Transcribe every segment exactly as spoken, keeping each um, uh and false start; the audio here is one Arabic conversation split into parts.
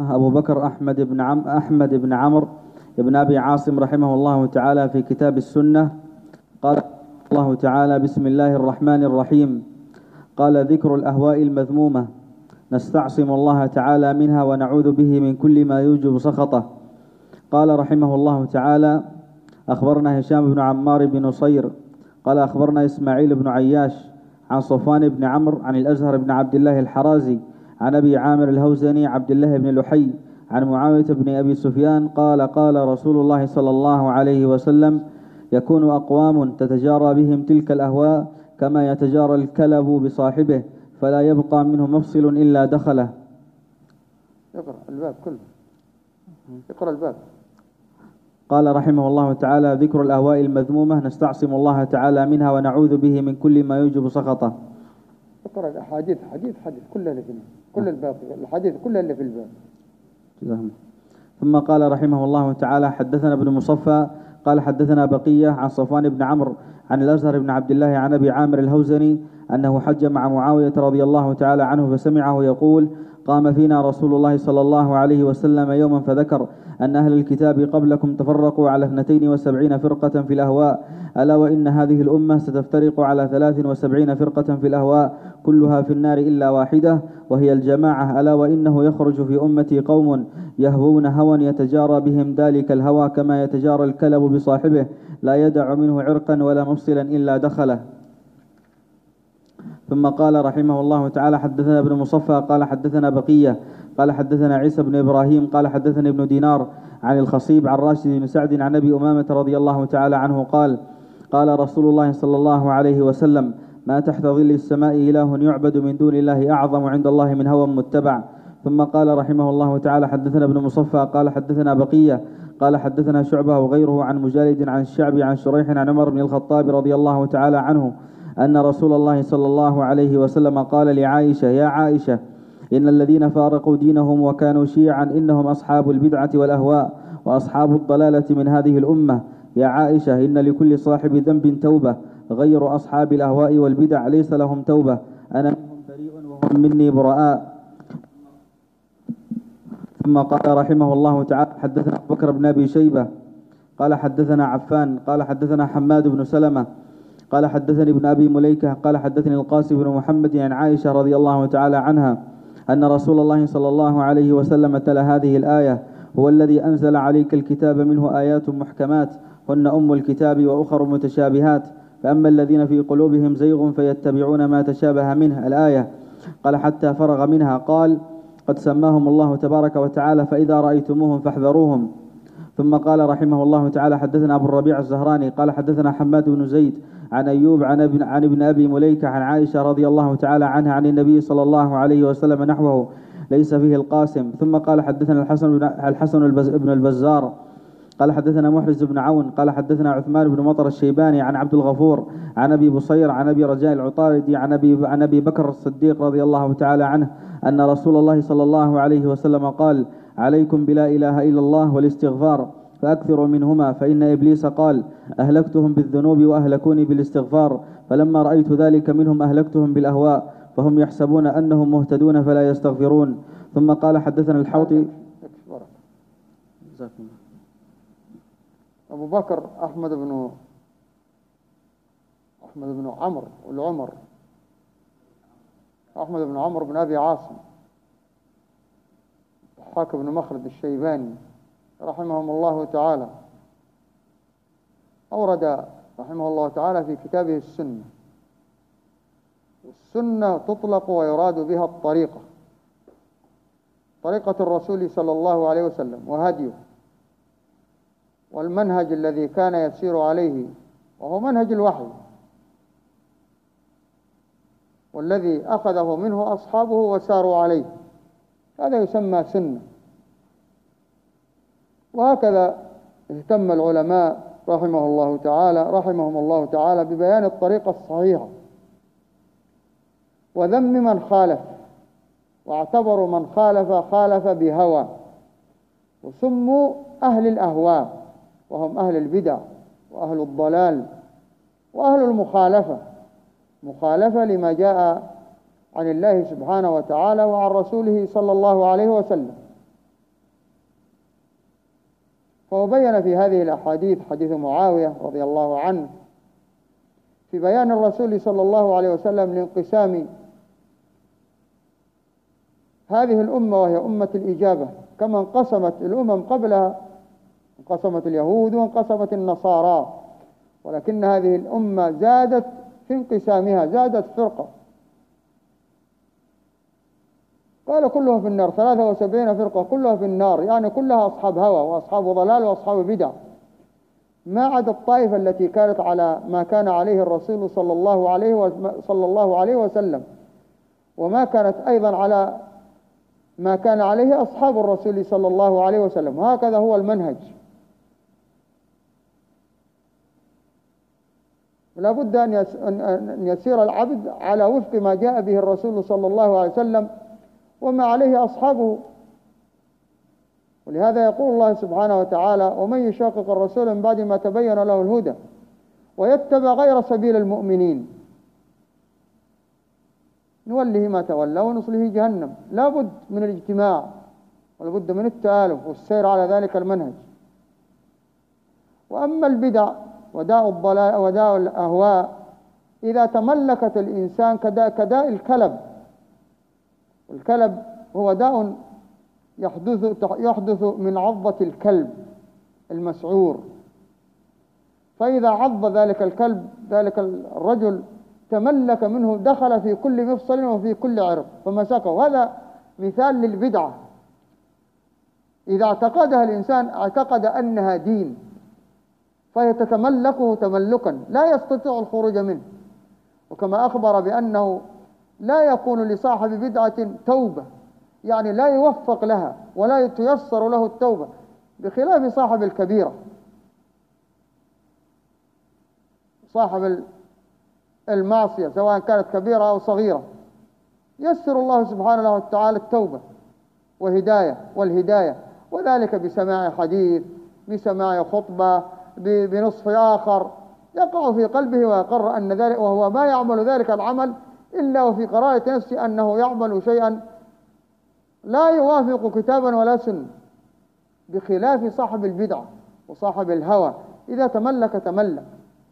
أبو بكر أحمد بن عم أحمد بن عمرو بن أبي عاصم رحمه الله تعالى في كتاب السنة قال الله تعالى: بسم الله الرحمن الرحيم. قال: ذكر الأهواء المذمومة نستعصم الله تعالى منها ونعوذ به من كل ما يوجب سخطه. قال رحمه الله تعالى: أخبرنا هشام بن عمار بن نصير قال أخبرنا إسماعيل بن عياش عن صفوان بن عمرو عن الأزهر بن عبد الله الحرازي عن أبي عامر الهوزني عبد الله بن لحي عن معاوية بن أبي سفيان قال: قال رسول الله صلى الله عليه وسلم: يكون أقوام تتجارى بهم تلك الأهواء كما يتجارى الكلب بصاحبه، فلا يبقى منه مفصل إلا دخله. اقرأ الباب كله، اقرأ الباب. قال رحمه الله تعالى: ذكر الأهواء المذمومة نستعصم الله تعالى منها ونعوذ به من كل ما يوجب سخطه. اقرأ الأحاديث حديث حديث كلها اللي في كل الباب، الحديث كلها اللي في الباب. ثم قال رحمه الله تعالى: حدثنا ابن مصفى قال حدثنا بقية عن صفوان بن عمرو عن الأزهر بن عبد الله عن أبي عامر الهوزني أنه حج مع معاوية رضي الله تعالى عنه فسمعه يقول: قام فينا رسول الله صلى الله عليه وسلم يوما فذكر أن أهل الكتاب قبلكم تفرقوا على اثنتين وسبعين فرقة في الأهواء، ألا وإن هذه الأمة ستفترق على ثلاث وسبعين فرقة في الأهواء كلها في النار إلا واحدة وهي الجماعة، ألا وإنه يخرج في أمتي قوم يهوون هوى يتجارى بهم ذلك الهوى كما يتجارى الكلب بصاحبه، لا يدع منه عرقا ولا مفصلا إلا دخله. ثم قال رحمه الله تعالى: حدثنا ابن مصفى قال حدثنا بقية قال حدثنا عيسى بن إبراهيم قال حدثني ابن دينار عن الخصيب عن راشد بن سعد عن أبي أمامة رضي الله تعالى عنه قال: قال رسول الله صلى الله عليه وسلم: ما تحت ظل السماء إله يعبد من دون الله أعظم عند الله من هوى متبع. ثم قال رحمه الله تعالى: حدثنا ابن مصفى قال حدثنا بقية قال حدثنا شعبة وغيره عن مجالد عن الشعبي عن شريح عن عمر بن الخطاب رضي الله تعالى عنه أن رسول الله صلى الله عليه وسلم قال لعائشة: يا عائشة، إن الذين فارقوا دينهم وكانوا شيعا إنهم أصحاب البدعة والأهواء وأصحاب الضلالة من هذه الأمة. يا عائشة، إن لكل صاحب ذنب توبة، غير أصحاب الأهواء والبدع ليس لهم توبة، أنا منهم بريء وهم مني براء. ثم قال رحمه الله تعالى: حدثنا أبو بكر بن أبي شيبة قال حدثنا عفان قال حدثنا حماد بن سلمة قال حدثني ابن أبي مليكة قال حدثني القاسم بن محمد عن عائشة رضي الله تعالى عنها أن رسول الله صلى الله عليه وسلم تلا هذه الآية: هو الذي أنزل عليك الكتاب منه آيات محكمات هن أم الكتاب وأخر متشابهات، فأما الذين في قلوبهم زيغ فيتبعون ما تشابه منه الآية. قال حتى فرغ منها قال: قد سماهم الله تبارك وتعالى فإذا رأيتموهم فاحذروهم. ثم قال رحمه الله تعالى: حدثنا أبو الربيع الزهراني قال حدثنا حماد بن زيد عن أيوب عن ابن, عن ابن أبي مليكة عن عائشة رضي الله تعالى عنها عن النبي صلى الله عليه وسلم نحوه ليس فيه القاسم. ثم قال حدثنا الحسن بن, الحسن بن البزار قال حدثنا محرز بن عون قال حدثنا عثمان بن مطر الشيباني عن عبد الغفور عن أبي بصير عن أبي رجاء العطاردي عن أبي, عن أبي بكر الصديق رضي الله تعالى عنه أن رسول الله صلى الله عليه وسلم قال: عليكم بلا إله إلا الله والاستغفار فأكثروا منهما، فإن إبليس قال: أهلكتهم بالذنوب وأهلكوني بالاستغفار، فلما رأيت ذلك منهم أهلكتهم بالأهواء، فهم يحسبون أنهم مهتدون فلا يستغفرون. ثم قال حدثنا الحوطي. أبو بكر أحمد بن أحمد بن عمرو والعمر أحمد بن عمرو بن أبي عاصم حاكم بن مخلد الشيباني رحمهم الله تعالى أورد رحمه الله تعالى في كتابه السنة. السنة تطلق ويراد بها الطريقة، طريقة الرسول صلى الله عليه وسلم وهديه والمنهج الذي كان يسير عليه، وهو منهج الوحي والذي أخذه منه أصحابه وساروا عليه، هذا يسمى سنة. وهكذا اهتم العلماء رحمه الله تعالى رحمهم الله تعالى ببيان الطريقة الصحيحة وذم من خالف، واعتبروا من خالف خالف بهوى، وسموا أهل الأهواء وهم أهل البدع وأهل الضلال وأهل المخالفة، مخالفة لما جاء عن الله سبحانه وتعالى وعن رسوله صلى الله عليه وسلم. فهو بين في هذه الأحاديث، حديث معاوية رضي الله عنه، في بيان الرسول صلى الله عليه وسلم لانقسام هذه الأمة وهي أمة الإجابة، كما انقسمت الأمم قبلها، انقسمت اليهود وانقسمت النصارى، ولكن هذه الأمة زادت في انقسامها، زادت فرقة. قال كلها في النار، ثلاثة وسبعين فرقة كلها في النار، يعني كلها أصحاب هوى وأصحاب ضلال وأصحاب بدع، ما عدا الطائفة التي كانت على ما كان عليه الرسول صلى الله عليه صلى الله عليه وسلم، وما كانت أيضا على ما كان عليه أصحاب الرسول صلى الله عليه وسلم. وهكذا هو المنهج، لا بد أن يسير العبد على وفق ما جاء به الرسول صلى الله عليه وسلم وما عليه أصحابه. ولهذا يقول الله سبحانه وتعالى: ومن يشاقق الرسول من بعد ما تبين له الهدى ويتبع غير سبيل المؤمنين نوله ما تولى ونصله جهنم. لا بد من الاجتماع ولا بد من التآلف والسير على ذلك المنهج. وأما البدع وداء الضلال وداء الأهواء إذا تملكت الإنسان كداء, كداء الكلب، والكلب هو داء يحدث, يحدث من عضة الكلب المسعور، فإذا عض ذلك الكلب ذلك الرجل تملك منه، دخل في كل مفصل وفي كل عرق فمسكه. هذا مثال للبدعة، إذا اعتقدها الإنسان اعتقد أنها دين فهي تتملكه تملكا لا يستطيع الخروج منه. وكما أخبر بأنه لا يكون لصاحب بدعة توبة، يعني لا يوفق لها ولا يتيسر له التوبة، بخلاف صاحب الكبيرة. صاحب المعصية سواء كانت كبيرة أو صغيرة يسر الله سبحانه وتعالى التوبة وهداية والهداية، وذلك بسماع حديث، بسماع خطبة، بنصح آخر يقع في قلبه ويقر أن ذلك، وهو ما يعمل ذلك العمل إلا وفي قرارة نفسه أنه يعمل شيئا لا يوافق كتابا ولا سنة، بخلاف صاحب البدعة وصاحب الهوى إذا تملك تملك.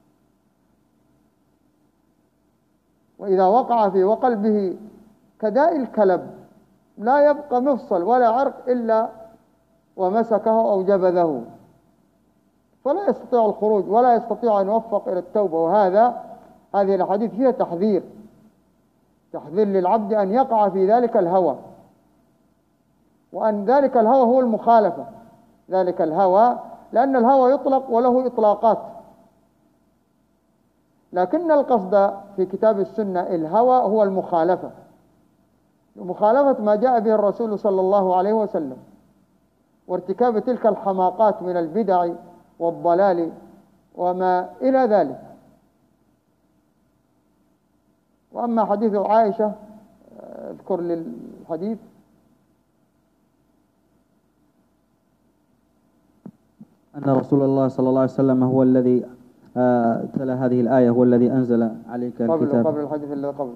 وإذا وقع في وقلبه كداء الكلب لا يبقى مفصل ولا عرق إلا ومسكه أو جبذه، فلا يستطيع الخروج ولا يستطيع أن يوفق إلى التوبة. وهذا هذه الحديث فيها تحذير، تحذير للعبد أن يقع في ذلك الهوى، وأن ذلك الهوى هو المخالفة، ذلك الهوى لأن الهوى يطلق وله إطلاقات، لكن القصد في كتاب السنة الهوى هو المخالفة، مخالفة ما جاء به الرسول صلى الله عليه وسلم، وارتكاب تلك الحماقات من البدع والضلال وما إلى ذلك. وأما حديث عائشة، اذكر للحديث. أن رسول الله صلى الله عليه وسلم هو الذي آه تلا هذه الآية، هو الذي أنزل عليك قبل الكتاب قبل الحديث اللي قبل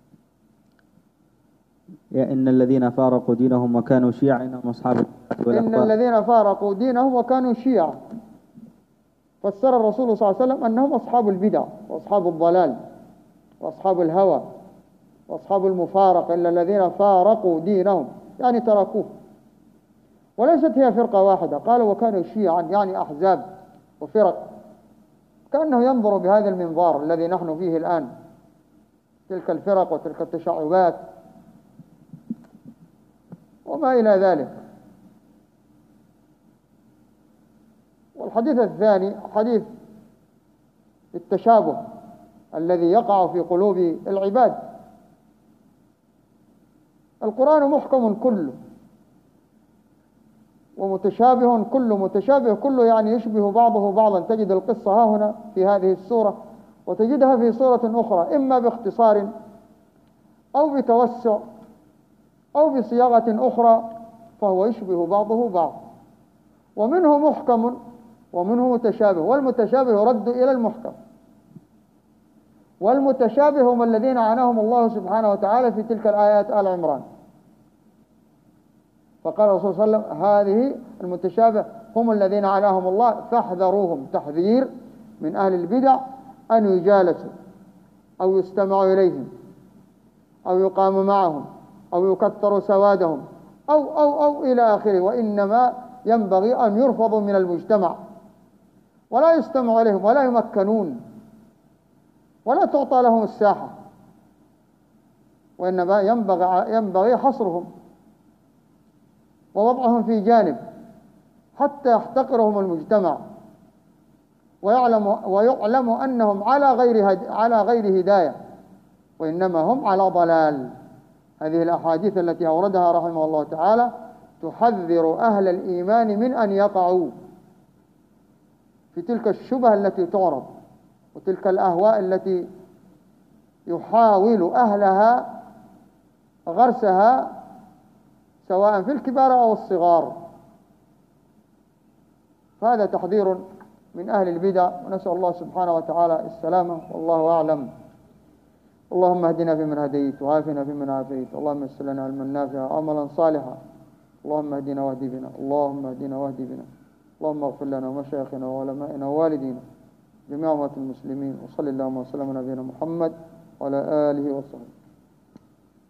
يا إن الذين فارقوا دينهم وكانوا شيعا إنهم أصحاب إن الذين فارقوا دينهم وكانوا شيعا، فسر الرسول صلى الله عليه وسلم أنهم أصحاب البدع وأصحاب الضلال وأصحاب الهوى وأصحاب المفارقة، إلا الذين فارقوا دينهم يعني تركوه. وليست هي فرقة واحدة، قالوا وكانوا شيعا يعني أحزاب وفرق، كأنه ينظر بهذا المنظار الذي نحن فيه الآن، تلك الفرق وتلك التشعبات وما إلى ذلك. والحديث الثاني حديث التشابه الذي يقع في قلوب العباد. القرآن محكم كله ومتشابه كله، متشابه كله يعني يشبه بعضه بعضا. تجد القصة ها هنا في هذه السورة وتجدها في سورة أخرى، إما باختصار أو بتوسع أو بصياغة أخرى، فهو يشبه بعضه بعض. ومنه محكم ومنه متشابه، والمتشابه يرد إلى المحكم، والمتشابه هم الذين عناهم الله سبحانه وتعالى في تلك الآيات آل عمران. فقال الرسول صلى الله عليه وسلم هذه المتشابه هم الذين عناهم الله، فاحذروهم تحذير من أهل البدع أن يجالسوا أو يستمعوا إليهم أو يقام معهم أو يكثر سوادهم أو أو أو إلى آخره. وإنما ينبغي أن يرفضوا من المجتمع ولا يستمع إليهم ولا يمكنون ولا تعطى لهم الساحة، وإنما ينبغي ينبغي حصرهم ووضعهم في جانب حتى يحتقرهم المجتمع ويعلم ويعلم أنهم على غير على غير هداية، وإنما هم على ضلال. هذه الأحاديث التي أوردها رحمه الله تعالى تحذر أهل الإيمان من أن يقعوا في تلك الشبه التي تعرض وتلك الأهواء التي يحاول أهلها غرسها سواء في الكبار أو الصغار. فهذا تحذير من أهل البدع، ونسأل الله سبحانه وتعالى السلامة، والله أعلم. اللهم اهدنا فيمن هديت وعافنا فيمن عافيت، اللهم يسر لنا علما نافعا عملا صالحا، اللهم اهدنا واهد بنا، اللهم اهدنا واهد بنا، اللهم اغفر لنا ومشايخنا وعلمائنا ووالدينا جميع أمة المسلمين، وصلى اللهم وسلم على نبينا محمد وعلى آله وصحبه.